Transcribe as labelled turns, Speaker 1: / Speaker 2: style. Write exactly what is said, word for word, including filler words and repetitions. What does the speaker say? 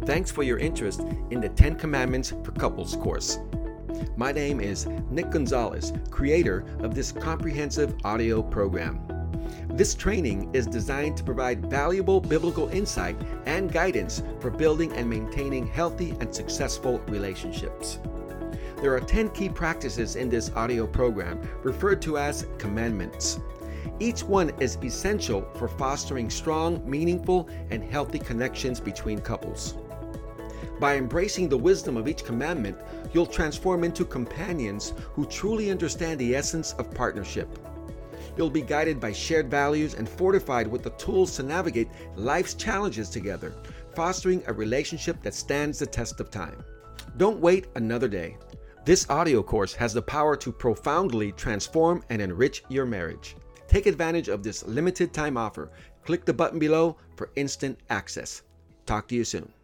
Speaker 1: Thanks for your interest in the Ten Commandments for Couples course. My name is Nick Gonzalez, creator of this comprehensive audio program. This training is designed to provide valuable biblical insight and guidance for building and maintaining healthy and successful relationships. There are ten key practices in this audio program referred to as commandments. Each one is essential for fostering strong, meaningful, and healthy connections between couples. By embracing the wisdom of each commandment, you'll transform into companions who truly understand the essence of partnership. You'll be guided by shared values and fortified with the tools to navigate life's challenges together, fostering a relationship that stands the test of time. Don't wait another day. This audio course has the power to profoundly transform and enrich your marriage. Take advantage of this limited time offer. Click the button below for instant access. Talk to you soon.